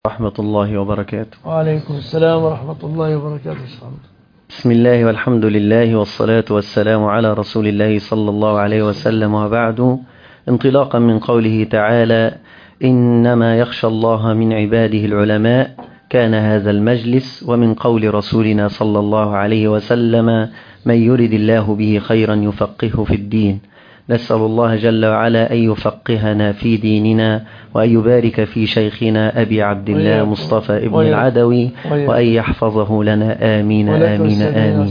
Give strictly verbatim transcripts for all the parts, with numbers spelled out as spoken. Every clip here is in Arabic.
ورحمة الله وبركاته. وعليكم السلام ورحمة الله وبركاته. بسم الله والحمد لله والصلاة والسلام على رسول الله صلى الله عليه وسلم، وبعد. انطلاقا من قوله تعالى: إنما يخشى الله من عباده العلماء، كان هذا المجلس ومن قول رسولنا صلى الله عليه وسلم: من يرد الله به خيرا يفقهه في الدين. نسأل الله جل وعلا أن يفقهنا في ديننا، وأن يبارك في شيخنا أبي عبد الله مصطفى ابن العدوي، وأن يحفظه لنا آمين آمين آمين.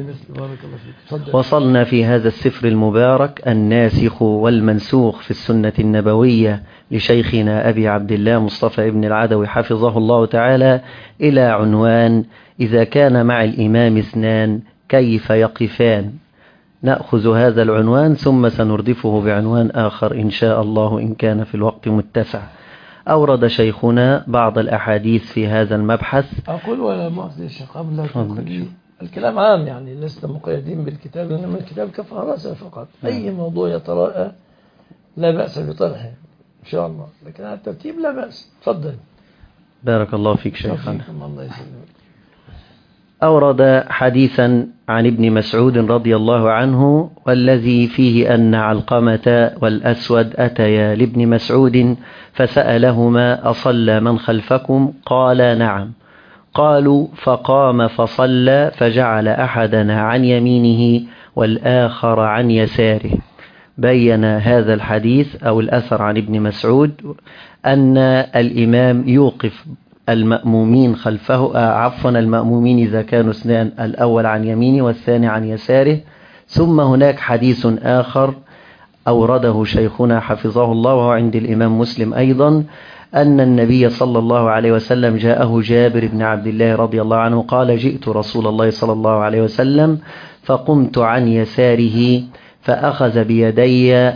وصلنا في هذا السفر المبارك الناسخ والمنسوخ في السنة النبوية لشيخنا أبي عبد الله مصطفى ابن العدوي حفظه الله تعالى إلى عنوان: إذا كان مع الإمام اثنان كيف يقفان. نأخذ هذا العنوان ثم سنردفه بعنوان آخر إن شاء الله إن كان في الوقت متسع. أورد شيخنا بعض الأحاديث في هذا المبحث. أقول ولا مؤاخذة يا شيخ قبل الكلام عام، يعني لسنا مقيدين بالكتاب، لأن الكتاب كفارة فقط. أي موضوع يتراءى لا بأس بطرحه إن شاء الله، لكن على الترتيب لا بأس. تفضل. بارك الله فيك شيخنا. الله يسلمك. أورد حديثا عن ابن مسعود رضي الله عنه، والذي فيه أن علقمة والأسود أتيا لابن مسعود فسألهما: أصلى من خلفكم؟ قال: نعم. قالوا: فقام فصلى، فجعل أحدنا عن يمينه والآخر عن يساره. بين هذا الحديث أو الأثر عن ابن مسعود أن الإمام يوقف المأمومين خلفه، عفوا المأمومين إذا كانوا اثنان، الأول عن يمينه والثاني عن يساره. ثم هناك حديث آخر أورده شيخنا حفظه الله وهو عند الإمام مسلم أيضا، أن النبي صلى الله عليه وسلم جاءه جابر بن عبد الله رضي الله عنه قال: جئت رسول الله صلى الله عليه وسلم فقمت عن يساره فأخذ بيدي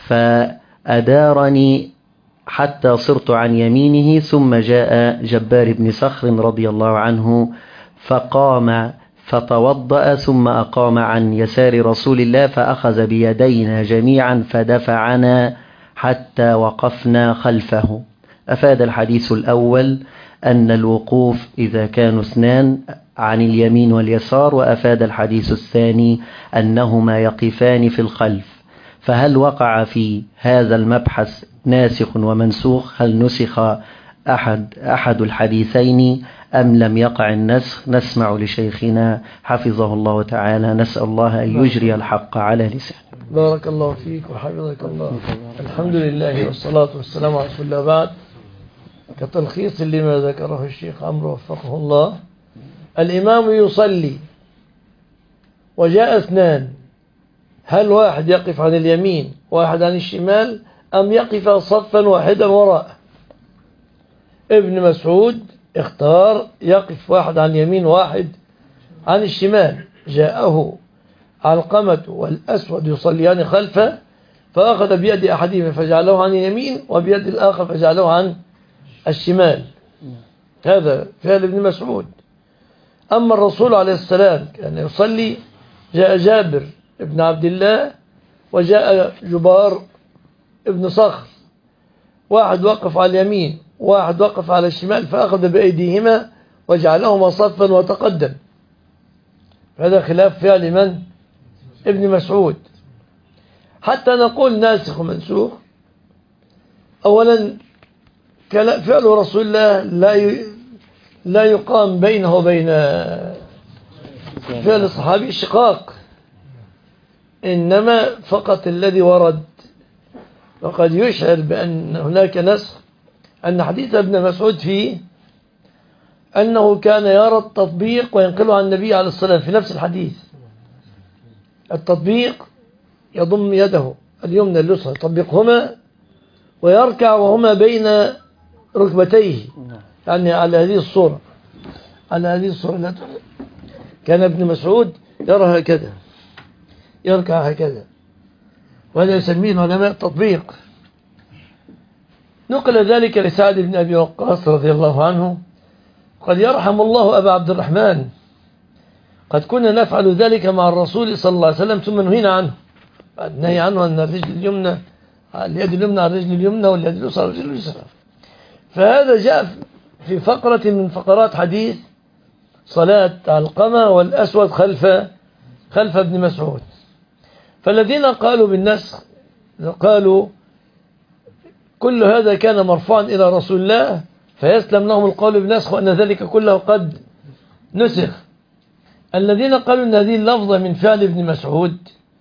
فأدارني حتى صرت عن يمينه، ثم جاء جبار بن صخر رضي الله عنه فقام فتوضأ ثم أقام عن يسار رسول الله فأخذ بيدينا جميعا فدفعنا حتى وقفنا خلفه. أفاد الحديث الأول أن الوقوف إذا كانوا اثنان عن اليمين واليسار، وأفاد الحديث الثاني أنهما يقفان في الخلف. فهل وقع في هذا المبحث ناسخ ومنسوخ؟ هل نسخ أحد, أحد الحديثين أم لم يقع النسخ؟ نسمع لشيخنا حفظه الله تعالى. نسأل الله أن يجري الحق على لسانه. بارك الله فيك وحفظك الله. الحمد لله والصلاة والسلام على رسول الله. بعد، كتلخيص لما ذكره الشيخ عمرو وفقه الله: الإمام يصلي وجاء اثنان، هل واحد يقف عن اليمين واحد عن الشمال، أم يقف صفا واحدا وراء؟ ابن مسعود اختار يقف واحد عن اليمين واحد عن الشمال. جاءه علقمة والأسود يصليان خلفه فأخذ بيد أحدهما فجعله عن اليمين وبيد الآخر فجعله عن الشمال. هذا فعل ابن مسعود. أما الرسول عليه السلام كان يصلي، جاء جابر ابن عبد الله وجاء جبار ابن صخر، واحد وقف على اليمين واحد وقف على الشمال فأخذ بأيديهما وجعلهما صفا وتقدم. هذا خلاف فعل من؟ ابن مسعود. حتى نقول ناسخ ومنسوخ، أولا فعل رسول الله لا لا يقام بينه وبين فعل الصحابي شقاق، إنما فقط الذي ورد. وقد يشعر بأن هناك نسخ أن حديث ابن مسعود فيه أنه كان يرى التطبيق وينقله عن النبي عليه الصلاة والسلام في نفس الحديث. التطبيق يضم يده اليمنى اليسرى يطبقهما ويركع وهما بين ركبتيه، يعني على هذه الصورة على هذه الصورة كان ابن مسعود يرى هكذا، يركع هكذا، وهذا يسميه العلماء التطبيق. نقل ذلك لسعد بن أبي وقاص رضي الله عنه: قد يرحم الله أبا عبد الرحمن، قد كنا نفعل ذلك مع الرسول صلى الله عليه وسلم ثم نهينا عنه. النهي عنه أن الرجل اليمنى اليد اليمنى على الرجل اليمنى واليد اليسرى على الرجل اليسرى. فهذا جاء في فقرة من فقرات حديث صلاة علقمة والأسود خلف خلف ابن مسعود. فالذين قالوا بالنسخ قالوا كل هذا كان مرفوعا إلى رسول الله فيسلم لهم القول بالنسخ وأن ذلك كله قد نسخ. الذين قالوا أن هذه اللفظة من فعل ابن مسعود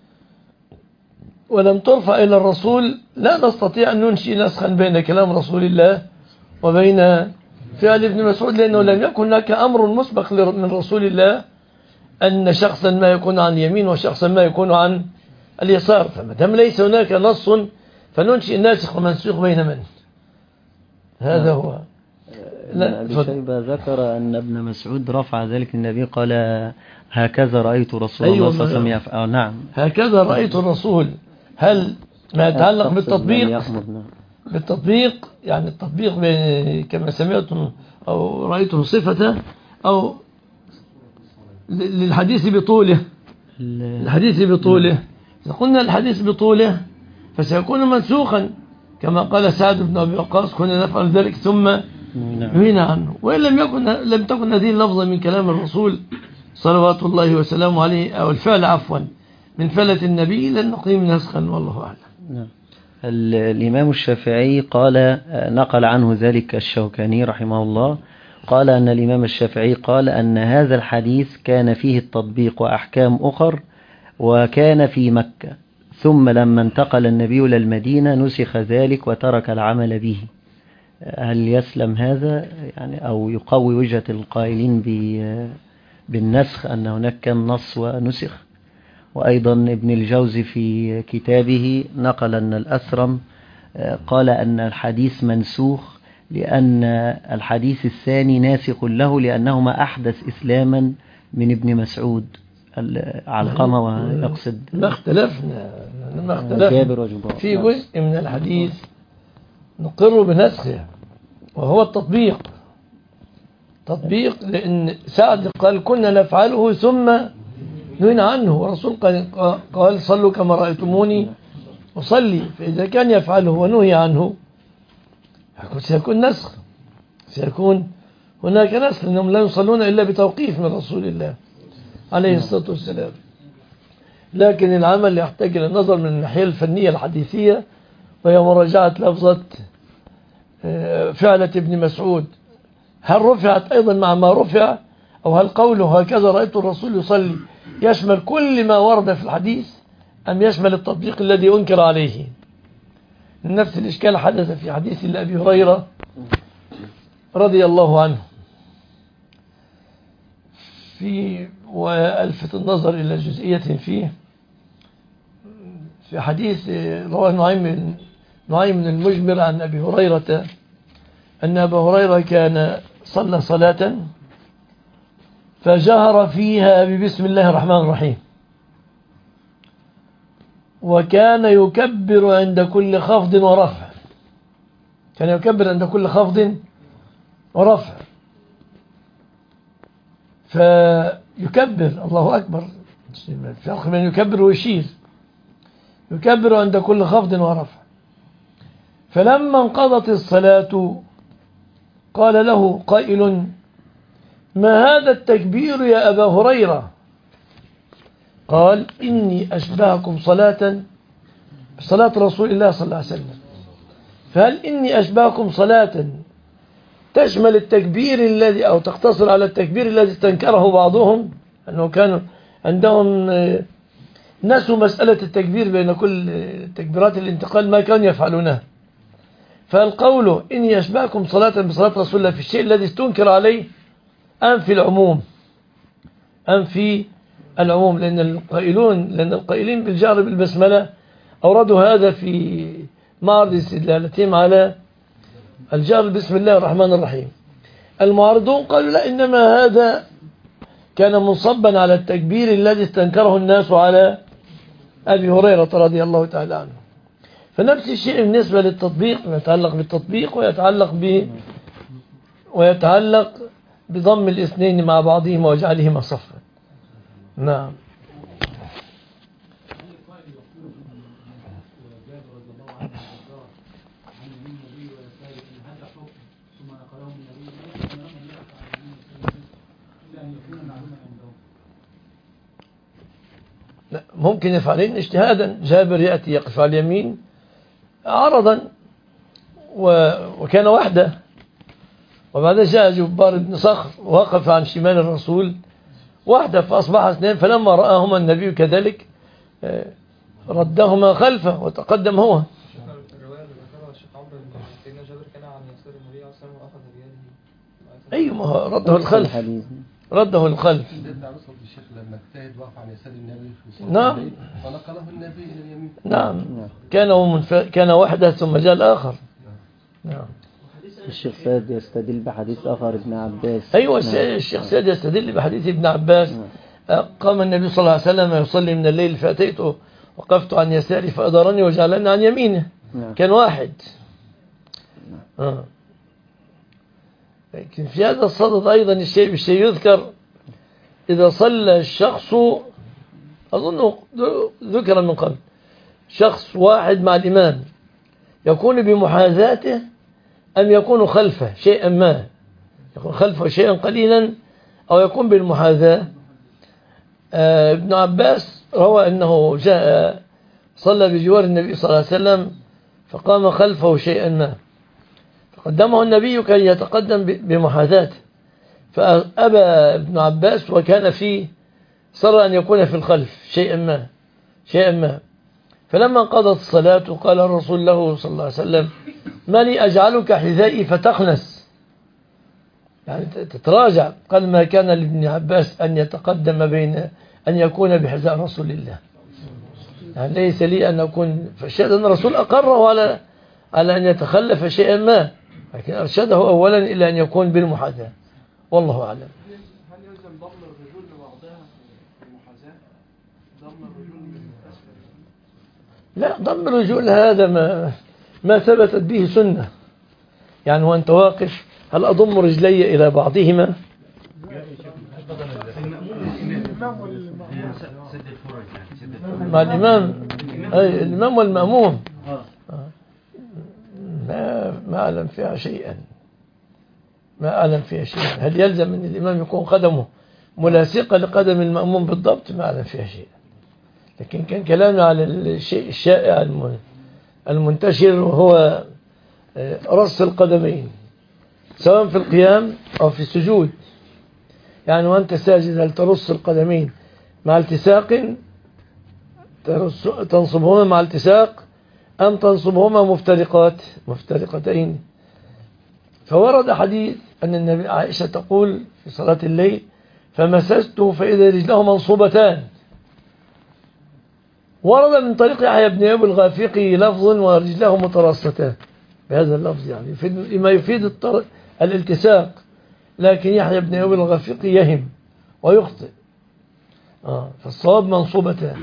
ولم ترفع إلى الرسول لا نستطيع أن ننشئ نسخا بين كلام رسول الله وبين فعل ابن مسعود، لأنه لم يكن هناك أمر مسبق من رسول الله أن شخصا ما يكون عن اليمين وشخصا ما يكون عن اليسار. فما دام ليس هناك نص فننشئ ناسخ ومنسوخ بين من؟ هذا هو. لا أبي شيبة ذكر أن ابن مسعود رفع ذلك النبي قال هكذا رأيت رسول الله صلى الله عليه وسلم يفعل. نعم هكذا رأيت الرسول. هل ما يتعلق بالتطبيق بالتطبيق يعني التطبيق كما سمعتم أو رأيتم صفته أو للحديث بطوله الحديث بطوله إذا قلنا الحديث بطوله فسيكون منسوخا كما قال سعد بن أبي وقاص كنا نفعل ذلك ثم نهينا عنه. وإن لم يكن لم تكن هذه اللفظة من كلام الرسول صلوات الله وسلامه عليه أو الفعل عفوا من فعلة النبي لن نقيم نسخا والله أعلم. الإمام الشافعي قال نقل عنه ذلك الشوكاني رحمه الله قال أن الإمام الشافعي قال أن هذا الحديث كان فيه التطبيق وأحكام أخر وكان في مكة ثم لما انتقل النبي إلى المدينة نسخ ذلك وترك العمل به. هل يسلم هذا يعني أو يقوي وجهة القائلين بالنسخ أن هناك كان نص ونسخ؟ وأيضا ابن الجوزي في كتابه نقل أن الأثرم قال أن الحديث منسوخ لأن الحديث الثاني ناسخ له لأنهما أحدث إسلاما من ابن مسعود علقمة ويقصد ما اختلفنا ما اختلفنا في جزء من الحديث نقر بنسخه وهو التطبيق تطبيق لأن سعد قال كنا نفعله ثم نهينا عنه ورسول قال صلوا كما رأيتموني أصلي. فإذا كان يفعله ونهي عنه سيكون نسخ سيكون هناك نسخ لأنهم لا يصلون إلا بتوقيف من رسول الله عليه الصلاة والسلام. لكن العمل يحتاج إلى النظر من الناحية الفنية الحديثية وهي مراجعة لفظة فعلة ابن مسعود هل رفعت أيضا مع ما رفع أو هل قوله هكذا رأيت الرسول يصلي يشمل كل ما ورد في الحديث أم يشمل التطبيق الذي أنكر عليه. نفس الإشكال حدث في حديث لأبي هريرة رضي الله عنه في وألفت النظر إلى جزئية فيه في حديث رواه نعيم نعيم المجمر عن أبي هريرة أن أبا هريرة كان صلى صلاة فجهر فيها ببسم الله الرحمن الرحيم وكان يكبر عند كل خفض ورفع كان يكبر عند كل خفض ورفع فيكبر الله أكبر فرق بين يكبر ويشير يكبر عند كل خفض ورفع. فلما انقضت الصلاة قال له قائل ما هذا التكبير يا أبا هريرة؟ قال إني أشبهكم صلاة بصلاة رسول الله صلى الله عليه وسلم. فهل إني أشبهكم صلاة تشمل التكبير الذي أو تقتصر على التكبير الذي استنكره بعضهم أنه كانوا عندهم نسوا مسألة التكبير بين كل تكبيرات الانتقال ما كانوا يفعلونه. فالقول إني أشبهكم صلاة بصلاة رسول الله في الشيء الذي استنكر عليه أم في العموم أم في العموم لأن القائلون لأن القائلين بالجهر بالبسملة أوردوا هذا في معرض استدلالتهم على الجهر بسم الله الرحمن الرحيم. المعارضون قالوا لا إنما هذا كان منصبا على التكبير الذي استنكره الناس على أبي هريرة رضي الله تعالى عنه. فنفس الشيء بالنسبة للتطبيق يتعلق بالتطبيق ويتعلق ب ويتعلق بضم الاثنين مع بعضهما وجعلهما صفا. نعم. ممكن يفعلين اجتهادا. جابر يأتي يقف على اليمين عرضا وكان وحده، وبعد جاء جبار بن صخر وقف عن شمال الرسول وحده فأصبح اثنين، فلما رآهما النبي كذلك ردهما خلفه وتقدم هو. أيوة رده الخلف، رده الخلف. نعم فنقله النبي إلى اليمين. نعم كان منف... كان وحده ثم جاء الآخر. نعم. الشيخ سيد يستدل بحديث آخر ابن عباس. أيوة الشيخ سيد يستدل بحديث ابن عباس. قام النبي صلى الله عليه وسلم يصلي من الليل فأتيته وقفت عن يساري فأدارني وجعلني عن يمينه. كان واحد. آه. لكن في هذا الصدد أيضا الشيء بالشيء يذكر إذا صلى الشخص، أظنه ذكر من قبل، شخص واحد مع الإمام يكون بمحاذاته أم يكون خلفه شيئا ما، يكون خلفه شيئا قليلا أو يكون بالمحاذاة. آه ابن عباس روى أنه جاء صلى بجوار النبي صلى الله عليه وسلم فقام خلفه شيئا ما، فقدمه النبي كي يتقدم بمحاذاته، فأبى ابن عباس وكان فيه صار أن يكون في الخلف شيئا ما شيئا ما. فلما انقضت الصلاة قال الرسول له صلى الله عليه وسلم: ما لي أجعلك حذائي فتخنس، يعني تتراجع. قال: ما كان لابن عباس أن يتقدم بين أن يكون بحذاء رسول الله، يعني ليس لي أن أكون. فالشاهد أن الرسول أقره على على أن يتخلف شيئا ما، لكن أرشده أولا إلى أن يكون بالمحاذاة، والله أعلم. هل يلزم ضم الرجل لبعضها في المحاذاة؟ ضم الرجل من أسفل؟ لا، ضم الرجل هذا ما ما ثبتت به سنة. يعني وأنت واقف هل أضم رجلي إلى بعضهما؟ مع الإمام، أي الإمام والمأموم ما ما أعلم فيها شيئا، ما أعلم فيها شيئا. هل يلزم أن الإمام يكون قدمه ملاصقة لقدم المأموم بالضبط؟ ما أعلم فيها شيئا. لكن كان كلامي على الشيء الشائع المنتشر وهو رص القدمين سواء في القيام أو في السجود. يعني وأنت ساجد هل ترص القدمين مع التساق، تنصبهما مع التساق، أم تنصبهما مفترقات مفترقتين؟ فورد حديث أن النبي عائشة تقول في صلاة الليل: فمسست فإذا رجله منصوبتان. ورد من طريق يحيى بن أبي الغافقي لفظ ورجله متراصتان بهذا اللفظ، يعني ما يفيد الالتساق، لكن يحيى بن أبي الغافقي يهم ويخطئ. آه فالصواب منصوبتان.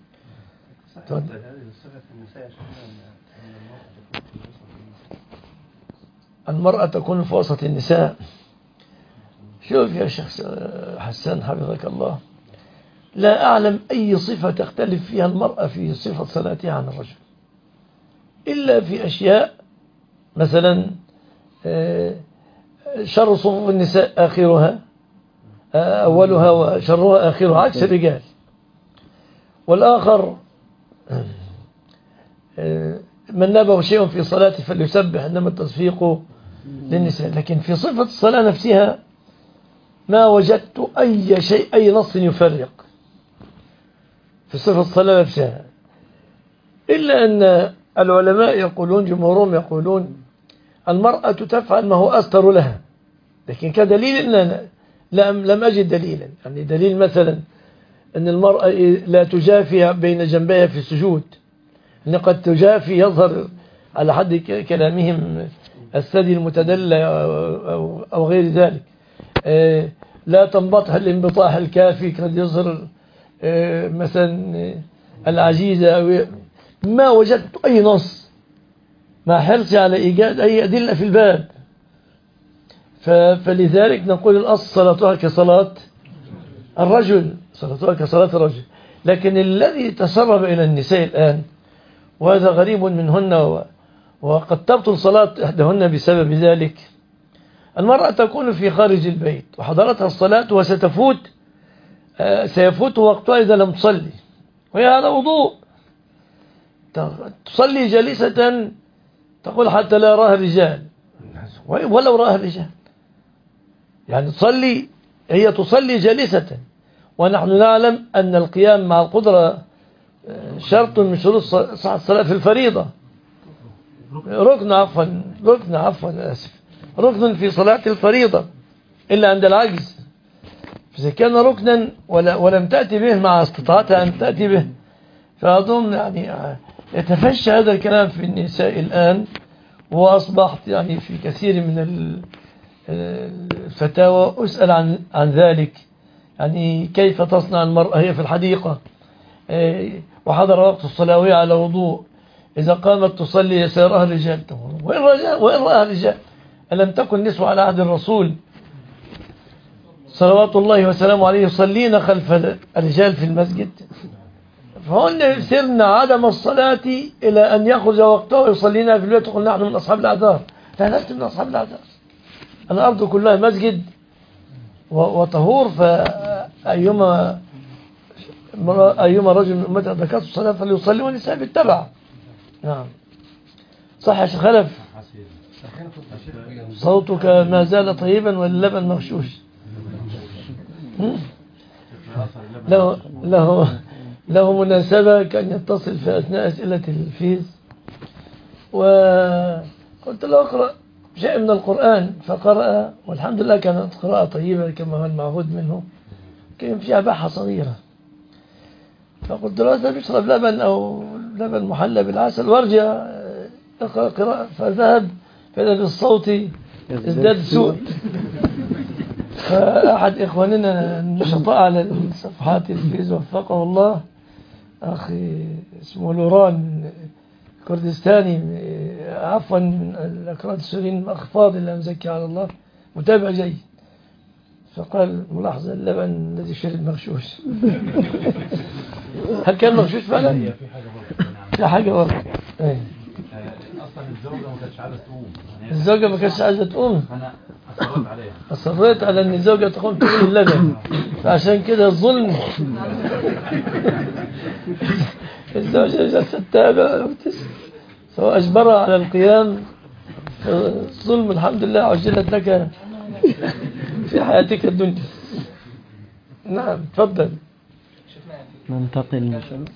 المرأة تكون في وسط النساء. شوف يا شيخ حسان حفظك الله، لا أعلم أي صفة تختلف فيها المرأة في صفة صلاتها عن الرجل، إلا في أشياء مثلا شر صفوف النساء آخرها أولها وشرها آخرها عكس الرجال. والآخر من نابه شيء في صلاته فليسبح، إنما التصفيق للنساء. لكن في صفة الصلاة نفسها ما وجدت أي شيء أي نص يفرق في صفة الصلاة نفسها، إلا أن العلماء يقولون، جمهورهم يقولون المرأة تفعل ما هو أستر لها. لكن كدليل أن لم, لم أجد دليلا. يعني دليل مثلا أن المرأة لا تجافي بين جنبيها في السجود، أن قد تجافي يظهر على حد كلامهم الثدي المتدلى أو, أو غير ذلك. لا تنبطح الانبطاح الكافي قد يظهر مثلا العجيزة. ما وجدت أي نص مع حرصي على إيجاد أي أدلة في الباب. فلذلك نقول الأصل صلاتها كصلاة الرجل، صلاتها كصلاة الرجل. لكن الذي تسرب إلى النساء الآن، وهذا غريب منهن وقد تبطل صلاة إحداهن بسبب ذلك، المرأة تكون في خارج البيت وحضرتها الصلاة وستفوت سيفوت وقتها إذا لم تصلي، وهي على وضوء. تصلي جالسة تقول حتى لا يراها الرجال، ولو راها الرجال، يعني تصلي، هي تصلي جالسة، ونحن نعلم أن القيام مع القدرة شرط من شروط صحة الصلاة في الفريضة، ركن عفوا ركن عفوا آسف ركن في صلاة الفريضة إلا عند العجز. فإذا كان ركنا ولم تأتي به مع استطاعتها أن تأتي به، فأظن يعني يتفشى هذا الكلام في النساء الآن، وأصبحت يعني في كثير من الفتاوى أسأل عن عن ذلك، يعني كيف تصنع المرأة هي في الحديقة وحضر وقت الصلاة وهي على وضوء، إذا قامت تصلي سيراها الرجال، وإن رأها الرجال؟ ألم تكن نسوة على عهد الرسول صلوات الله وسلامه عليه يصلين خلف الرجال في المسجد؟ فهن يسرن عدم الصلاة إلى أن يخرج وقتها ويصلينا في البيت، وقل نحن من أصحاب الأعذار. لا، لست من أصحاب الأعذار، الأرض كلها مسجد وطهور، فأيما أيما رجل من أمتي أدركته الصلاة فليصلي والنساء بالتبع. نعم صح يا شيخ خلف، صوتك ما زال طيبا واللبن مغشوش. له له له مناسبة كان يتصل في أثناء أسئلة الفيز، وقلت له اقرأ شيء من القرآن، فقرأ والحمد لله كانت قراءة طيبة كما هو المعهود منه، كان فيها باحة صغيرة. فقلت له أنت بيشرب لبن أو لبن محلى بالعسل وارجع اقرأ قراءة، فذهب فإذا بالصوت ازداد سوء. فأحد إخواننا النشطاء على صفحات الفيس وفقه الله، أخي اسمه لوران كردستاني عفوا من الأكراد السوريين، أخ فاضل لا مزكي على الله، متابع جيد، فقال ملاحظة اللبن الذي شرب مغشوش. هل كان مغشوش فعلا؟ في حاجة ورد. اصلا الزوجه ما كانتش عايزه تقوم، الزوجه ما كانتش عايزه تقوم، انا اصريت عليها، اصريت على ان الزوجه تقوم تقول اللبن، فعشان كده الظلم. الزوجه جالسه تتابع سواء اجبرها على القيام، الظلم الحمد لله عجلت لك في حياتك الدنيا. نعم تفضل. ننتقل مثلا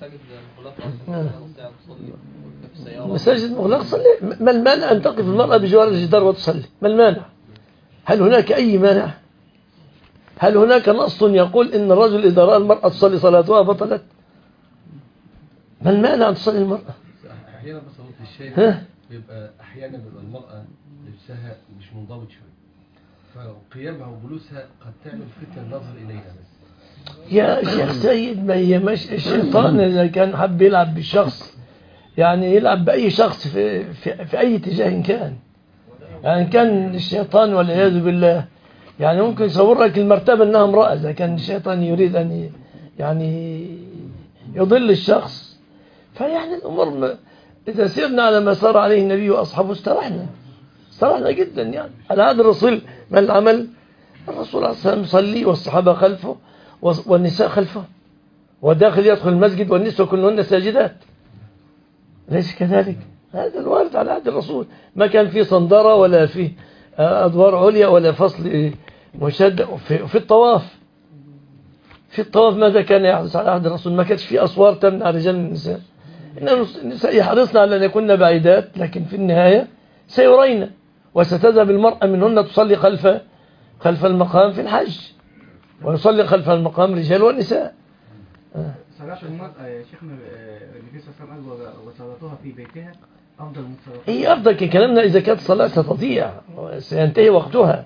مساجد مغلقة تصلي، ما المانع أن تقف المرأة بجوار الجدار وتصلي؟ ما المانع؟ هل هناك أي مانع؟ هل هناك نص يقول إن الرجل إذا رأى المرأة تصلي صلاتها بطلت؟ ما المانع أن تصلي المرأة؟ أحيانا بس في الشيء بيبقى أحيانا بيبقى المرأة لبسها مش منضبط شوية، فقيامها وجلوسها قد تعمل فتنة النظر إليها. بس يا شيخ سيد، ما هي مش الشيطان إذا كان حب يلعب بالشخص، يعني يلعب بأي شخص في, في, في أي اتجاه كان، يعني كان الشيطان والعياذ بالله يعني ممكن يصور لك المرتبة أنها امرأة، إذا كان الشيطان يريد أن يعني يضل الشخص. فيعني الأمر إذا سيرنا على ما سار عليه النبي وأصحابه استرحنا استرحنا جدا. يعني على هذا الرسول ما العمل؟ الرسول عليه الصلاة والسلام يصلي والصحابة خلفه والنساء خلفه، وداخل يدخل المسجد والنساء كلهن ساجدات، ليس كذلك؟ هذا الوارد على عهد الرسول، ما كان فيه صندرة ولا فيه أدوار عليا ولا فصل مشد. في الطواف في الطواف ماذا كان يحدث على عهد الرسول؟ ما كانش فيه أسوار تمنع رجال من النساء، إن النساء يحرصن على أن يكون بعيدات، لكن في النهاية سيرين، وستذهب المرأة منهن تصلي خلف خلف المقام في الحج، ويصلي خلف المقام رجال ونساء. صلاة المرأة يا شيخنا النبي صلى الله عليه وسلم قال وصلاتها في بيتها أفضل من صلاتها. هي أفضل كلامنا إذا كانت الصلاة ستضيع سينتهي وقتها.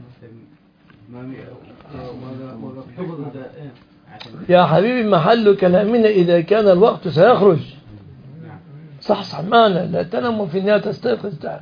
يا حبيبي محل كلامنا إذا كان الوقت سيخرج. صح صح معنا، لا تنم في النهاية تستيقظ تعال.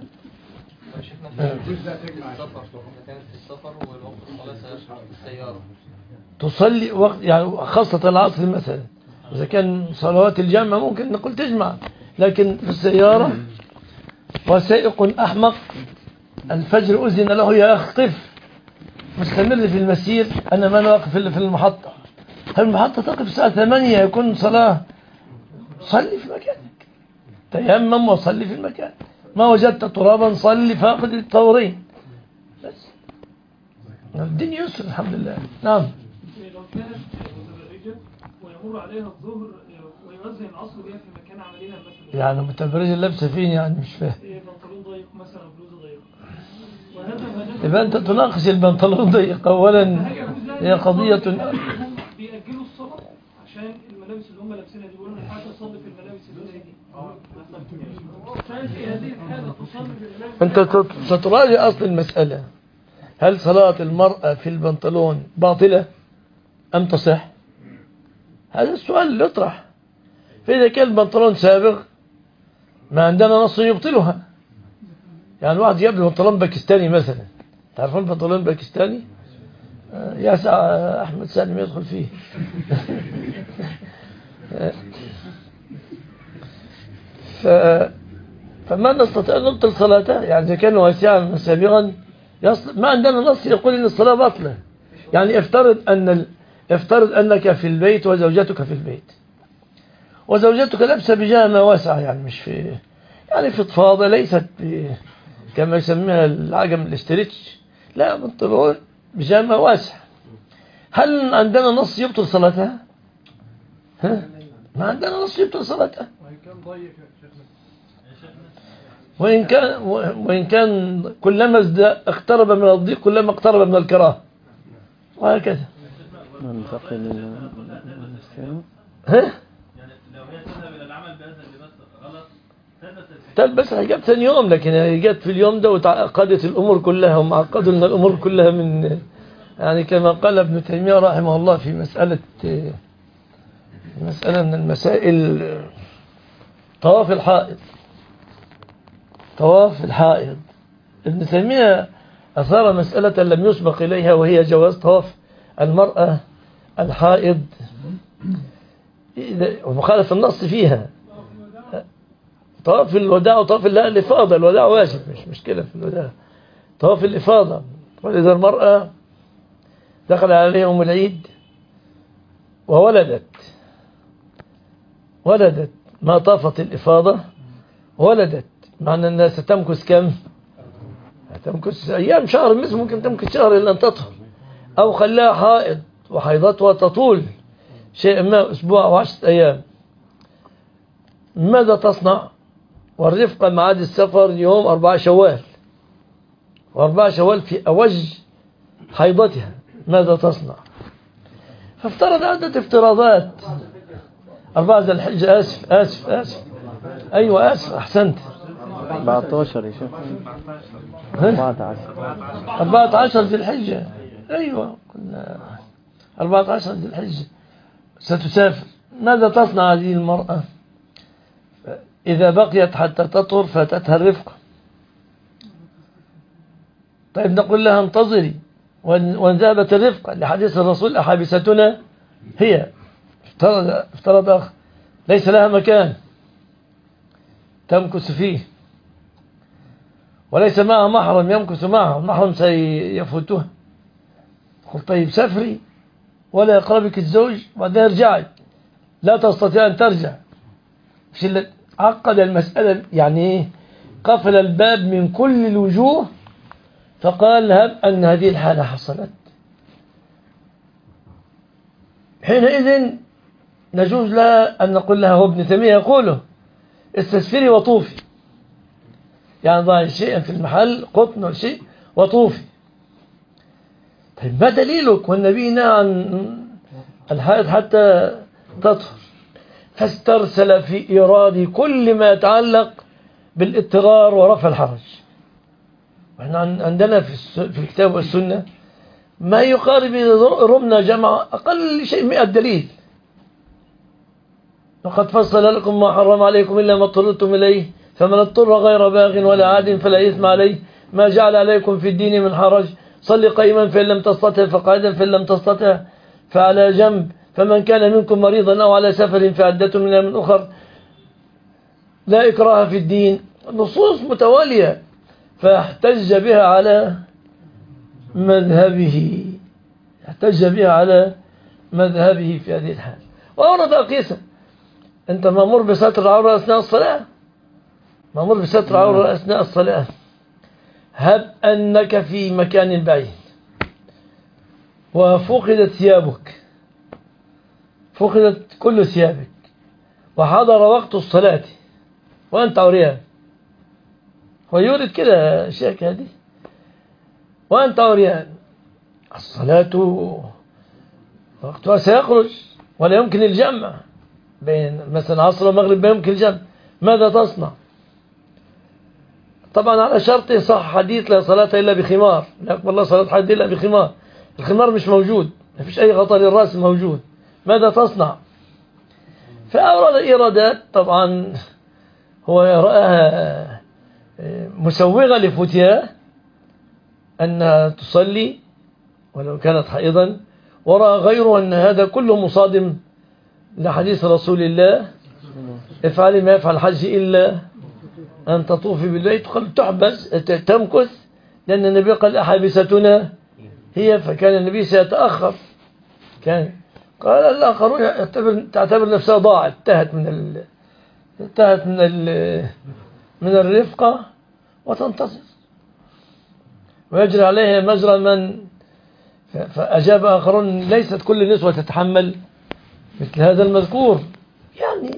تصلي وقت يعني خاصة العصر مثلا، إذا كان صلوات الجامعة ممكن نقول تجمع، لكن في السيارة وسائق أحمق الفجر أذن له يا أخ قف، مستمر في المسير، أنا ما واقف إلا في المحطة. هل المحطة تقف الساعة ثمانية يكون صلاة صلي في مكانك، تيمم وصلي في المكان، ما وجدت ترابا صلي فاقد الطهورين بس. الدين يسر الحمد لله. نعم. لو كانت متبرجة ويمر عليها الظهر ويوزن العصر بها في مكان عملها مثلا، يعني متبرجة لابسة فين يعني؟ مش فاهم. بنطلون ضيق مثلا بلوزة ضيقة، وهذا يبقى أنت تناقش البنطلون ضيق أولا، هي قضية بيأجلوا الصلاة عشان الملابس اللي هم لابسينها دي، بيقولوا الحاجة تصلي في الملابس اللي زي دي. في هذه الحالة تصلي في الملابس. أنت ستراجع أصل المسألة، هل صلاة المرأة في البنطلون باطلة أم تصح؟ هذا السؤال اللي يطرح. فإذا كان البنطلون سابغ ما عندنا نص يبطلها. يعني واحد جاب لي بنطلون باكستاني مثلا، تعرفون البنطلون الباكستاني؟ يسع أحمد سالم يدخل فيه. ف... فما نستطيع أن نبطل صلاته. يعني إذا كان واسعا سابغا يصل... ما عندنا نص يقول إن الصلاة باطلة. يعني افترض أن ال... افترض أنك في البيت وزوجتك في البيت، وزوجتك لابسة بيجامة واسعة، يعني مش في يعني في فضفاضة، ليست ب... كما يسميها العجم الاستريتش، لا، بنطلون بيجامة واسعة. هل عندنا نص يبطل صلاتها؟ ها؟ ما عندنا نص يبطل صلاتها. وإن كان وإن كان كلما اقترب من الضيق كلما اقترب من الكراهة، وهكذا. ننتقل إلى ها؟ يعني لو هي تذهب إلى العمل بهذا اللباس غلط تلبس حجاب ثاني يوم، لكن هي جت في اليوم ده وتعقدت الأمور كلها، هم عقدوا لنا الأمور كلها من يعني كما قال ابن تيمية رحمه الله في مسألة مسألة من المسائل، طواف الحائض. طواف الحائض ابن تيمية أثار مسألة لم يسبق إليها، وهي جواز طواف المرأة الحائض ومخالف النص فيها. طواف الوداع وطواف الإفاضة، الوداع واجب مش مشكلة في الوداع، طواف الإفاضة. وإذا المرأة دخل عليها أم العيد وولدت ولدت ما طافت الإفاضة ولدت، معنى أنها ستمكث كم؟ تمكث أيام، شهر مثل، ممكن تمكث شهر إلا أن تطهر، أو خلاها حائض وحيضتها تطول شيء ما أسبوع أو عشرة أيام. ماذا تصنع؟ والرفقة معاد السفر يوم أربعة شوال، وأربعة شوال في أوج حيضتها، ماذا تصنع؟ فافترض عدة افتراضات. أربعة ذي الحجة، آسف آسف آسف أيوة آسف أحسنت، أربعة عشر يا شيخ، أربعة عشر أربعة عشر ذي الحجة، أيوة كنا أربعة عشر ذي الحجة ستسافر. ماذا تصنع هذه المرأة؟ إذا بقيت حتى تطهر فاتتها الرفقة. طيب نقول لها انتظري، وان ذهبت الرفقة لحديث الرسول أحابستنا هي، افترض, افترض أخ ليس لها مكان تمكث فيه، وليس معها محرم يمكث معها، المحرم سيفوتها. قلت طيب سافري ولا يقربك الزوج وبعدين ارجعي، لا تستطيع أن ترجع. مش اللي عقد المسألة، يعني قفل الباب من كل الوجوه، فقال هب أن هذه الحالة حصلت، حينئذ نجوز لها أن نقول لها، هو ابن تيمية يقوله استسفري وطوفي، يعني ضعي شيئا في المحل، قطن أو شيء وطوفي. طيب ما دليلك والنبي نهى عن الحائض حتى تطهر؟ فاسترسل في إيراد كل ما يتعلق بالاضطرار ورفع الحرج. احنا عندنا في الكتاب والسنة ما يقارب رمنا جمع أقل شيء مئة دليل. وقد فصل لكم ما حرم عليكم إلا ما اضطررتم إليه، فمن اضطر غير باغ ولا عاد فلا إثم عليه، ما جعل عليكم في الدين من حرج، صل قائما فإن لم تستطع فقاعدا فإن لم تستطع فعلى جنب، فمن كان منكم مريضا أو على سفر فعدة من أيام أخر، لا إكراه في الدين. نصوص متوالية، فاحتج بها على مذهبه احتج بها على مذهبه في هذه الحال. وأورد قيسا أنت مأمور بستر العورة أثناء الصلاة، مأمور بستر العورة أثناء الصلاة. هب أنك في مكان بعيد وفقدت ثيابك، فقدت كل ثيابك، وحضر وقت الصلاة وأنت عريان، ويورد كده شيك هذه، وأنت عريان، الصلاة وقتها سيخرج ولا يمكن الجمع بين مثلا عصر ومغرب، لا يمكن الجمع، ماذا تصنع؟ طبعا على شرط صح حديث لا صلاة إلا بخمار، لا يقبل الله صلاة حد إلا بخمار، الخمار مش موجود، ما فيش أي غطاء للرأس موجود، ماذا تصنع؟ فأورد إيرادات طبعا هو رآها مسوغة لفتياه أنها تصلي ولو كانت حائضا، ورأى غيره أن هذا كله مصادم لحديث رسول الله افعلي ما يفعل الحج إلا أن تطوفي بالبيت، قال تحبس تمكث، لأن النبي قال أحابستنا هي، فكان النبي سيتأخر، كان قال الآخرون تعتبر نفسها ضاعت، انتهت من ال... انتهت من ال... من الرفقة وتنتصر ويجري عليها مجرى من. فأجاب آخرون ليست كل النسوة تتحمل مثل هذا المذكور يعني.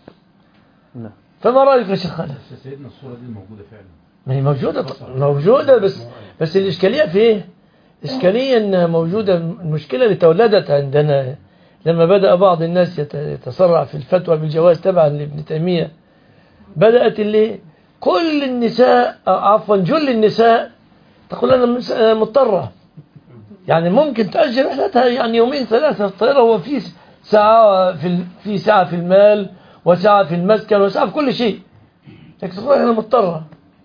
فما رأيك يا شيخ خالد؟ سيدنا الصورة دي موجودة فعلا، ما هي موجودة موجودة بس بس الإشكالية في إيه؟ الإشكالية أنها موجودة، المشكلة اللي تولدت عندنا لما بدأ بعض الناس يتسرع في الفتوى بالجواز تبعا لابن تيمية، بدأت اللي كل النساء عفوا جل النساء تقول أنا مضطرة، يعني ممكن تأجل رحلتها يعني يومين ثلاثة في الطائرة، وفي ساعة في في ساعة في المال وساعة في المسكن وساعة في كل شيء، لكن تقول أنا مضطرة.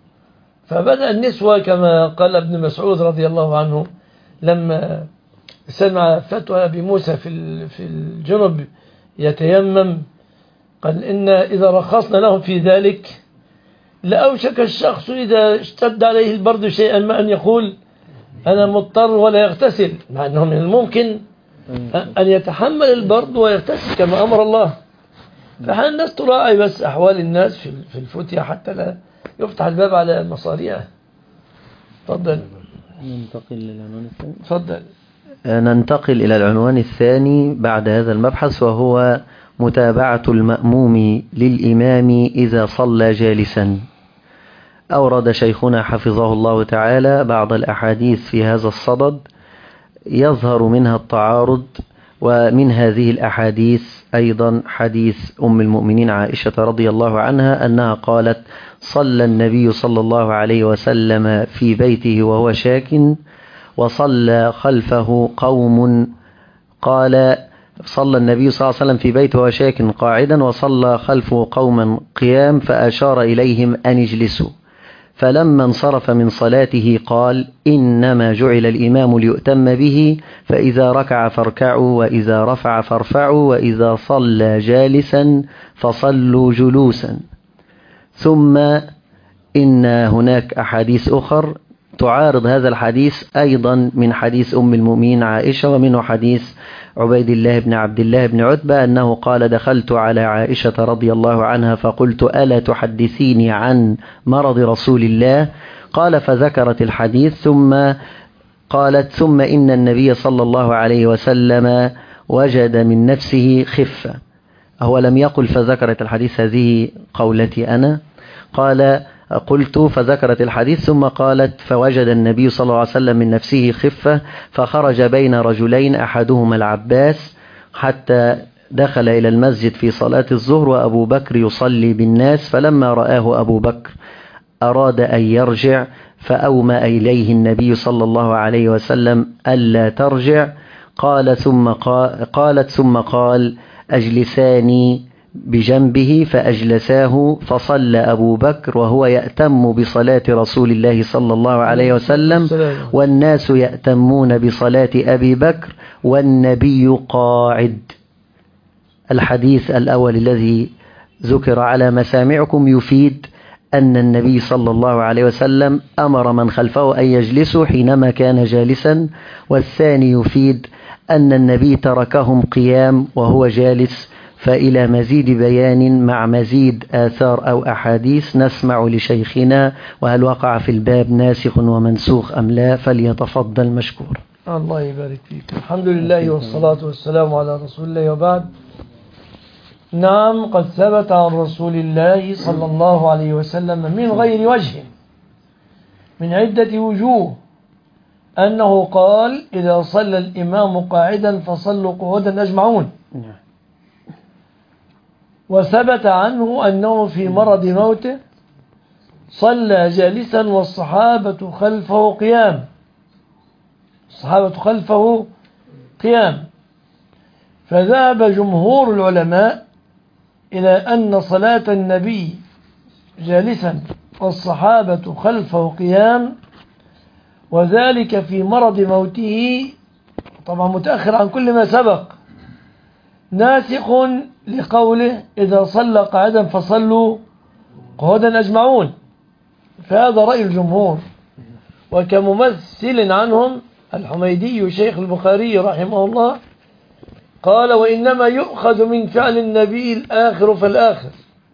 فبدأ النسوة كما قال ابن مسعود رضي الله عنه لما سمع فتوى أبي موسى في في الجنب يتيمم، قال إن إذا رخصنا لهم في ذلك لأوشك الشخص إذا اشتد عليه البرد شيئا ما أن يقول أنا مضطر ولا يغتسل، مع أنه من الممكن أن يتحمل البرد ويغتسل كما أمر الله. فحال الناس تراعي بس أحوال الناس في الفتية حتى لا يفتح الباب على المصاريع. تفضل. ننتقل للعنوان الثاني. تفضل. ننتقل إلى العنوان الثاني بعد هذا المبحث، وهو متابعة المأموم للإمام إذا صلى جالسا. أورد شيخنا حفظه الله تعالى بعض الأحاديث في هذا الصدد يظهر منها التعارض، ومن هذه الأحاديث أيضا حديث أم المؤمنين عائشة رضي الله عنها أنها قالت صلى النبي صلى الله عليه وسلم في بيته وهو شاك، وصلى خلفه قوم، قال صلى النبي صلى الله عليه وسلم في بيته وهو شاك قاعدا، وصلى خلفه قوما قيام، فأشار إليهم أن اجلسوا، فلما انصرف من صلاته قال إنما جعل الإمام ليؤتم به، فإذا ركع فاركعوا، وإذا رفع فارفعوا، وإذا صلى جالسا فصلوا جلوسا. ثم إن هناك أحاديث أخر تعارض هذا الحديث أيضا، من حديث أم المؤمنين عائشة، ومنه حديث عبيد الله بن عبد الله بن عتبة أنه قال دخلت على عائشة رضي الله عنها فقلت ألا تحدثيني عن مرض رسول الله؟ قال فذكرت الحديث، ثم قالت ثم إن النبي صلى الله عليه وسلم وجد من نفسه خفة. هو لم يقل فذكرت الحديث، هذه قولتي أنا، قال قلت فذكرت الحديث، ثم قالت فوجد النبي صلى الله عليه وسلم من نفسه خفة، فخرج بين رجلين أحدهما العباس حتى دخل إلى المسجد في صلاة الظهر وأبو بكر يصلي بالناس، فلما رآه أبو بكر أراد أن يرجع، فأومى إليه النبي صلى الله عليه وسلم ألا ترجع. قال ثم قال قالت ثم قال أجلساني بجنبه، فأجلساه، فصلى أبو بكر وهو يأتم بصلاة رسول الله صلى الله عليه وسلم، والناس يأتمون بصلاة أبي بكر والنبي قاعد. الحديث الأول الذي ذكر على مسامعكم يفيد أن النبي صلى الله عليه وسلم أمر من خلفه أن يجلسوا حينما كان جالسا، والثاني يفيد أن النبي تركهم قيام وهو جالس، فإلى مزيد بيان مع مزيد آثار أو أحاديث نسمع لشيخنا، وهل وقع في الباب ناسخ ومنسوخ أم لا؟ فليتفضل مشكور. الله يبارك فيك. الحمد لله والصلاة والسلام على رسول الله، وبعد. نعم، قد ثبت عن رسول الله صلى الله عليه وسلم من غير وجه من عدة وجوه أنه قال: إذا صلى الإمام قاعدا فصلوا قعودا أجمعون. وثبت عنه أنه في مرض موته صلى جالسا والصحابة خلفه قيام الصحابة خلفه قيام فذهب جمهور العلماء إلى أن صلاة النبي جالسا والصحابة خلفه قيام، وذلك في مرض موته، طبعا متأخر عن كل ما سبق، ناسخ لقوله: إذا صلى قاعدا فصلوا قعودا أجمعون. فهذا رأي الجمهور. وكممثل عنهم الحميدي شيخ البخاري رحمه الله قال: وإنما يؤخذ من فعل النبي الآخر فالآخر،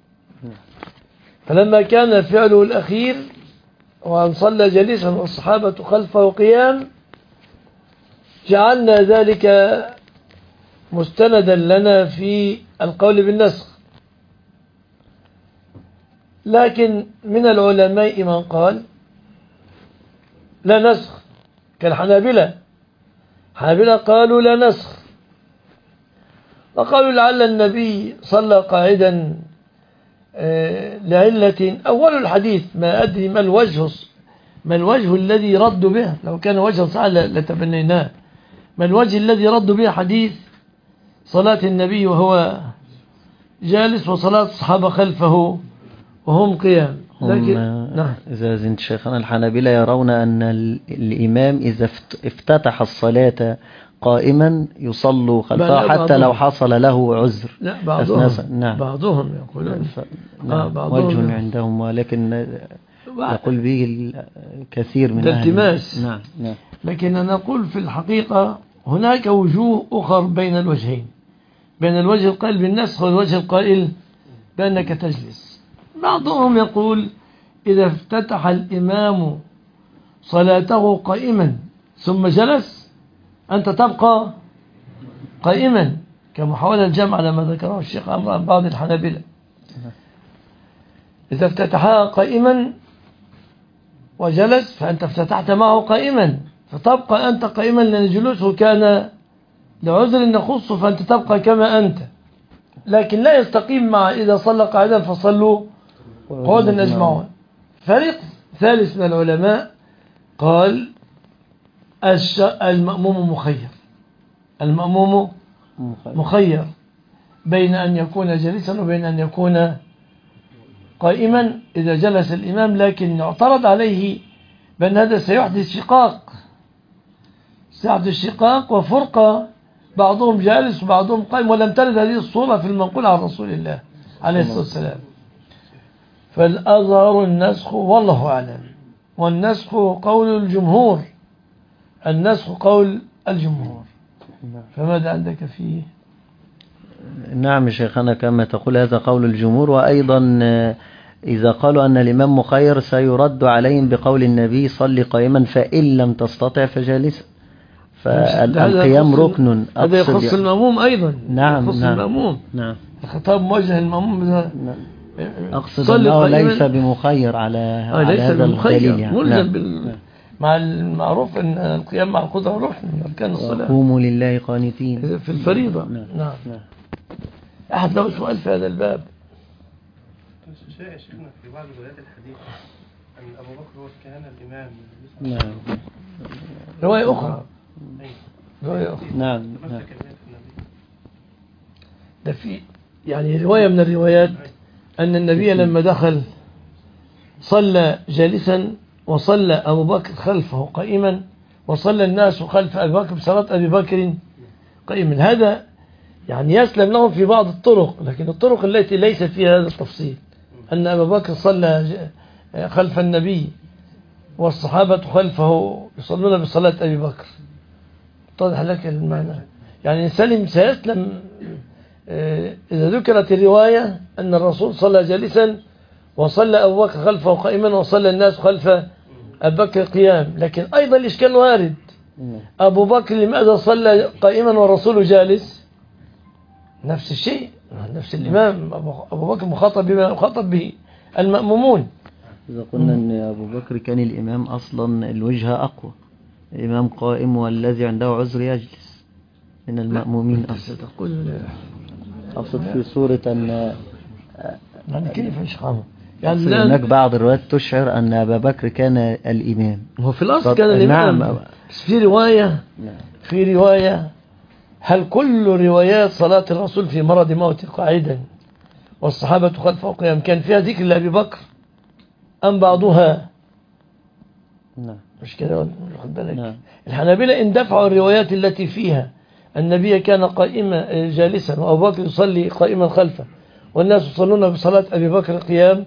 فلما كان فعله الأخير وأن صلى جالسا والصحابة خلفه قيام جعلنا ذلك مستندا لنا في القول بالنسخ. لكن من العلماء من قال لا نسخ، كالحنابلة. الحنابلة قالوا لا نسخ، وقالوا لعل النبي صلى قاعدا لعلة. أول الحديث ما أدري ما الوجه ما الوجه الذي رد به، لو كان وجه صحيح لتبنيناه. ما الوجه الذي رد به حديث صلاة النبي وهو جالس وصلاة الصحابة خلفه وهم قيام؟ لكن نعم، إذا زنت شيخنا الحنابلة يرون أن الإمام إذا افتتح الصلاة قائما يصلوا خلفه حتى لو حصل له عذر. لا، بعضهم نعم. بعضهم يقولون ف... نعم. آه بعضهم وجه عندهم، ولكن يقول به الكثير من التماس. نعم. نعم. لكن نقول في الحقيقة هناك وجوه أخر بين الوجهين، بين الوجه القائل بالنسخ والوجه القائل بأنك تجلس. بعضهم يقول: إذا افتتح الإمام صلاته قائما ثم جلس أنت تبقى قائما، كمحاولة الجمع على ما ذكره الشيخ عمرو عن بعض الحنابلة. إذا افتتحها قائما وجلس فأنت افتتحت معه قائما، فتبقى أنت قائما لأن جلوسه كان لعذر يخصه، فأنت تبقى كما أنت. لكن لا يستقيم مع إذا صلى قاعدا فصلوا قعودا أجمعون. فريق ثالث من العلماء قال: المأموم مخير المأموم مخير بين أن يكون جالسا وبين أن يكون قائما إذا جلس الإمام. لكن يعترض عليه بأن هذا سيحدث شقاق سيحدث شقاق وفرقة، بعضهم جالس وبعضهم قائم، ولم ترد هذه الصورة في المنقول عن رسول الله عليه الصلاة والسلام. فالأظهر النسخ والله أعلم، والنسخ قول الجمهور النسخ قول الجمهور. فماذا عندك فيه؟ نعم شيخنا، كما تقول هذا قول الجمهور. وأيضا إذا قالوا أن الإمام مخير سيرد عليهم بقول النبي: صل قائما فإن لم تستطع فجالسا. فالقيام ركن. هذا يخص المأموم أيضا. نعم. يخص نعم. المأموم. نعم. الخطاب موجه المأموم. نعم. أقصد أنه ليس بمخير على, آه على ليس هذا الدليل يعني. ملزم نعم. بال... مع المعروف أن القيام مع القدرة ركن من أركان الصلاة. قوموا لله قانتين في الفريضة. نعم. نعم. نعم. أحد له سؤال في هذا الباب؟ شيء شيخنا في بعض روايات الحديث أن أبو بكر هو كان الإمام. نعم. رواية أخرى. رواية أخرى. نعم. نعم. ده في يعني رواية من الروايات أن النبي لما دخل صلى جالسا وصلى أبو بكر خلفه قائما وصلى الناس خلف أبي بكر بصلاة أبي بكر قائما. هذا يعني يسلم لهم في بعض الطرق، لكن الطرق التي ليس فيها هذا التفصيل أن أبا بكر صلى خلف النبي والصحابة خلفه يصلون بصلاة أبي بكر. اتضح لك المعنى؟ يعني سلم سيسلم إذا ذكرت الرواية أن الرسول صلى جالسا وصلى أبو بكر خلفه قائما وصلى الناس خلف أبو بكر قيام، لكن أيضا الإشكال وارد، أبو بكر لماذا صلى قائما والرسول جالس؟ نفس الشيء، نفس الإمام، أبو بكر مخاطب بما مخاطب به المأمومون. إذا قلنا أن أبو بكر كان الإمام أصلا الوجهة أقوى، الإمام قائم والذي عنده عذر يجلس من المأمومين أصلا. أقصد في صورة أن يعني كيف إيش خامه؟ يعني هناك بعض الروايات تشعر أن أبا بكر كان الإمام. هو في الأصل كان الإمام. نعم. بس في رواية في رواية هل كل روايات صلاة الرسول في مرض موته قاعدا والصحابة خلفه قيام كان فيها ذكر لأبي بكر أم بعضها؟ نعم. مش كده خد بالك. نعم. الحنابلة اندفعوا الروايات التي فيها النبي كان قائما جالسا وأبو بكر يصلي قائما خلفه والناس يصلون بصلاة أبي بكر قيام،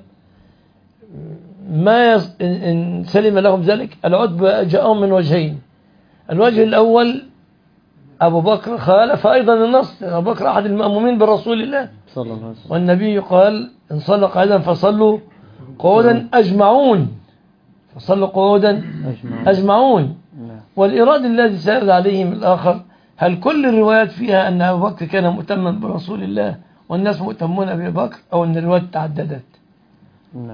ما يص... إن سلم لهم ذلك. العتبة جاءهم من وجهين، الوجه الأول أبو بكر خالف أيضا النص، أبو بكر أحد المأمومين برسول الله صلى الله عليه وسلم، والنبي قال إن صلى قاعدا فصلوا قعودا أجمعون، فصلوا قعودا أجمعون. والإراد الذي سيرد عليهم الآخر هل كل الروايات فيها أن أبو بكر كان مؤتما برسول الله والناس مؤتمون أبي بكر أو أن الروايات تعددت؟ نعم.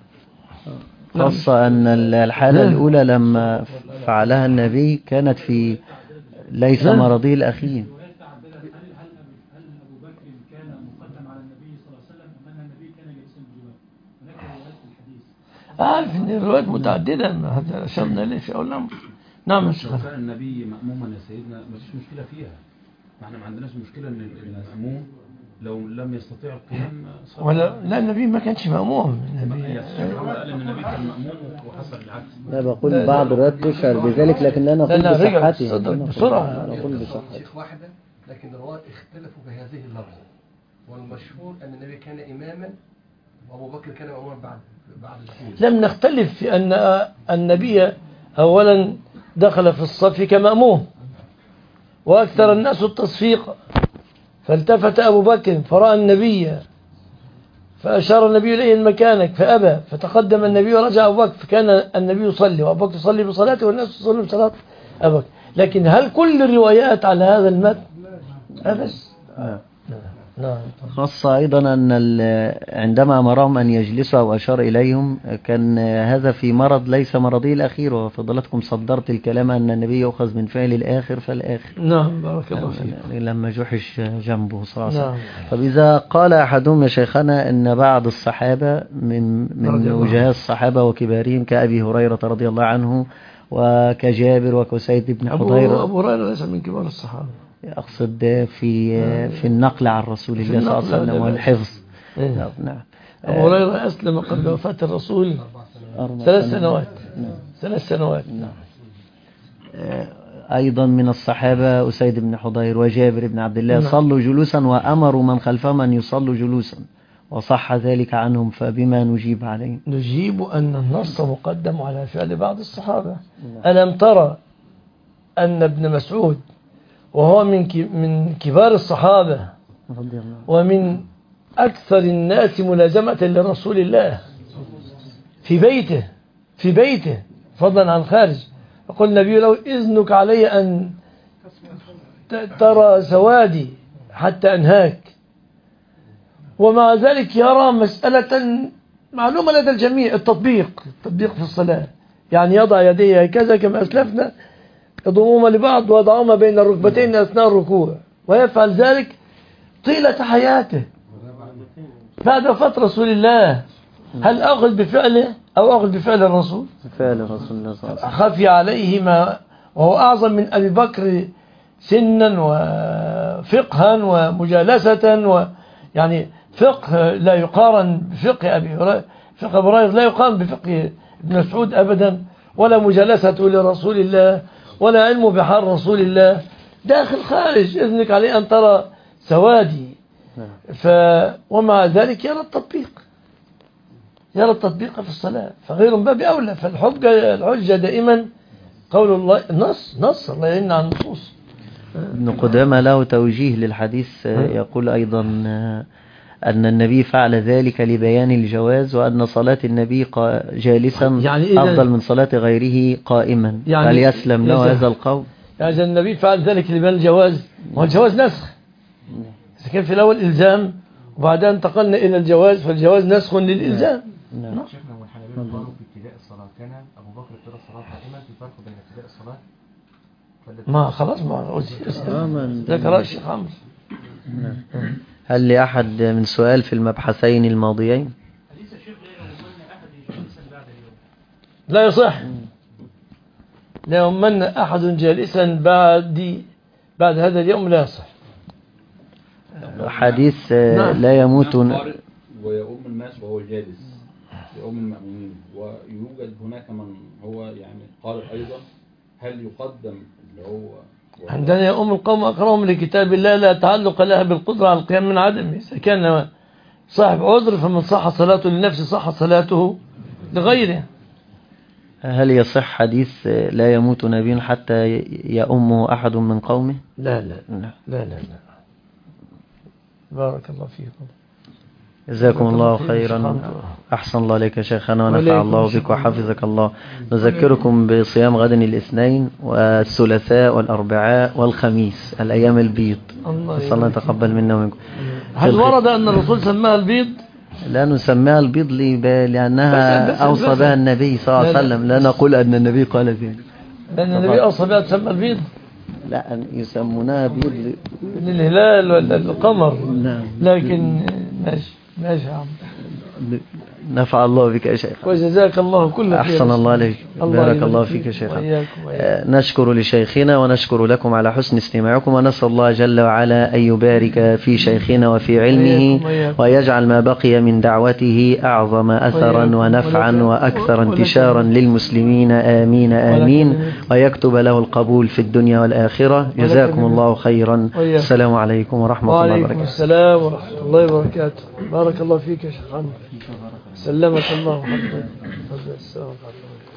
خاصة أن الحالة الأولى لما فعلها النبي كانت في ليس مرضي الأخير. عارف ان الروايات متعدده، هذا اشرنا اليه في اول الامر. نعم. كان النبي مأموما يا سيدنا ما فيش مشكله فيها، ما احنا ما عندناش مشكله ان المأموم لو لم يستطيع القيام ولا لا، النبي ما كانش مأموم. النبي قال ان النبي كان مأموم وحصل العكس. لا بقول بعض الروايات تشعر بذلك، لكن لا نقول بصحته بسرعه، نقول بصحته واحده، لكن الرواة اختلفوا بهذه اللفظه، والمشهور ان النبي كان اماما وابو بكر كان مأموما بعد بعد الخروج. لم نختلف في ان النبي اولا دخل في الصف كمأموم واكثر الناس التصفيق، فالتفت أبو بكر فرأى النبي فأشار النبي إليه مكانك فأبى، فتقدم النبي ورجع أبو بكر، فكان النبي يصلي وأبو بكر يصلي بصلاته والناس يصلون بصلاة أبو بكر. لكن هل كل الروايات على هذا المتن؟ أبس. نعم. خاصة أيضا أن عندما أمرهم أن يجلسوا أو أشار إليهم كان هذا في مرض ليس مرضي الأخير، وفضلتكم صدرت الكلام أن النبي يؤخذ من فعل الآخر فالآخر. نعم بارك الله فيك. لما جحش جنبه صلى الله عليه وسلم. نعم. فإذا قال أحدهم يا شيخنا أن بعض الصحابة من من وجهاء الصحابة وكبارهم كأبي هريرة رضي الله عنه وكجابر وكسيد بن حضير. أبو هريرة ليس من كبار الصحابة، أقصد في في النقل عن رسول الله صلى الله عليه وسلم والحفظ. إيه. نعم. أبو هريرة أسلم قبل وفاة الرسول ثلاث سنوات. ثلاث سنوات. أيضا من الصحابة أسيد بن حضير وجابر بن عبد الله صلوا جلوسا وأمروا من خلفهم أن يصلوا جلوسا، وصح ذلك عنهم، فبما نجيب عليه؟ نجيب أن النص مقدم على فعل بعض الصحابة. ألم ترى أن ابن مسعود وهو من من كبار الصحابة ومن أكثر الناس ملازمة لرسول الله في بيته في بيته فضلا عن خارج، يقول النبي له إذنك علي أن ترى سوادي حتى أنهاك، ومع ذلك يرى مسألة معلومة لدى الجميع، التطبيق التطبيق في الصلاة، يعني يضع يديه هكذا كما أسلفنا يضمهما لبعض ويضعهما بين الركبتين أثناء الركوع، ويفعل ذلك طيلة حياته بعد وفاة رسول الله. هل أخذ بفعله أو أخذ بفعل الرسول؟ بفعل رسول الله صلى الله عليه وسلم. خفي عليه ما وهو أعظم من أبي بكر سنا وفقها ومجالسة، ويعني فقه لا يقارن بفقه أبي هريرة، فقه أبي هريرة لا يقارن بفقه ابن مسعود أبدا، ولا مجالسته لرسول الله ولا علم بحال رسول الله، داخل خارج إذنك عليه أن ترى سوادي. ف... ومع ذلك يرى التطبيق يرى التطبيق في الصلاة، فغير من باب أولى. فالحجة الحجة دائما قول الله، النص نص الله يعين على النصوص. ابن قدامة له توجيه للحديث، يقول أيضا أن النبي فعل ذلك لبيان الجواز، وأن صلاة النبي جالسا يعني أفضل من صلاة غيره قائما، يعني فليسلم له هذا القول. يعني النبي فعل ذلك لبيان الجواز، والجواز نسخ، إذا كان في الأول إلزام وبعدين انتقلنا إلى الجواز، فالجواز نسخ للإلزام. نعم. شيخنا والحنابلة قالوا في ابتداء الصلاة كان أبو بكر ابتدى الصلاة قائما، في فرق بين ابتداء الصلاة ما خلاص ما ذكر الشيخ عمرو. هل لأحد من سؤال في المبحثين الماضيين؟ لا يصح، لا يؤمن أحد جالسا بعد بعد هذا اليوم، لا يصح. حديث لا يموت ويؤم الناس وهو جالس، يؤم المأمومين، ويوجد هناك من هو يعني قال أيضا هل يقدم اللي هو عندنا يؤم القوم أقرأهم لكتاب الله لا تعلق لها بالقدرة على القيام من عدمه. إذا كان صاحب عذر فمن صح صلاته لنفسه صح صلاته لغيره. هل يصح حديث لا يموت نبي حتى يؤمه أحد من قومه؟ لا لا لا لا, لا. بارك الله فيكم، جزاكم الله خيرا، أحسن الله عليك يا شيخنا، ونفع الله بك وحفظك الله. نذكركم بصيام غد الاثنين والثلاثاء والأربعاء والخميس، الأيام البيض، نسأل الله يتقبل منا ومنكم. هل ورد أن الرسول سماها البيض؟ لا نسميها البيض لأنها أوصى بها النبي صلى الله عليه وسلم، لا نقول أن النبي قال ذلك، لأن النبي أوصى بها تسمى البيض. لا يسمونها بيض للهلال ولا القمر، لكن ماشي ماشي يا عم، نفع الله بك يا شيخ، وجزاك الله كل خير. أحسن الله عليك، بارك الله فيك يا شيخ. نشكر لشيخنا ونشكر لكم على حسن استماعكم، ونسأل الله جل وعلا أن يبارك في شيخنا وفي علمه، ويجعل ما بقي من دعوته أعظم أثرا ونفعا وأكثر انتشارا للمسلمين، آمين آمين، ويكتب له القبول في الدنيا والآخرة. جزاكم الله خيرا، السلام عليكم ورحمة الله وبركاته. وعليكم السلام ورحمة الله وبركاته. بارك الله فيك يا شيخ عمرو، سلمك الله وحفظك.